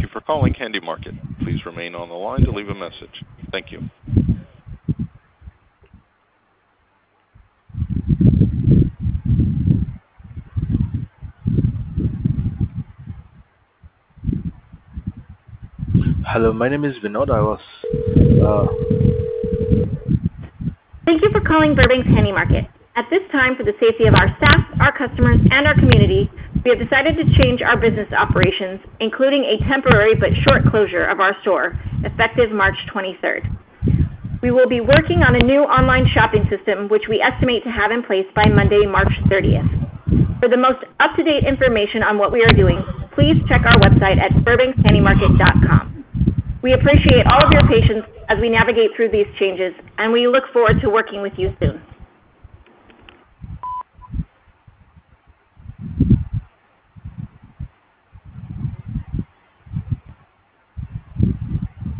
you for calling Handy Market. Please remain on the line to leave a message. Thank you. Hello, my name is Vinod. Uh, Thank you for calling Burbank's Handy Market. At this time, for the safety of our staff, our customers, and our community, we have decided to change our business operations, including a temporary but short closure of our store, effective March 23rd. We will be working on a new online shopping system, which we estimate to have in place by Monday, March 30th. For the most up-to-date information on what we are doing, please check our website at burbankshandymarket.com. We appreciate all of your patience as we navigate through these changes, and we look forward to working with you soon.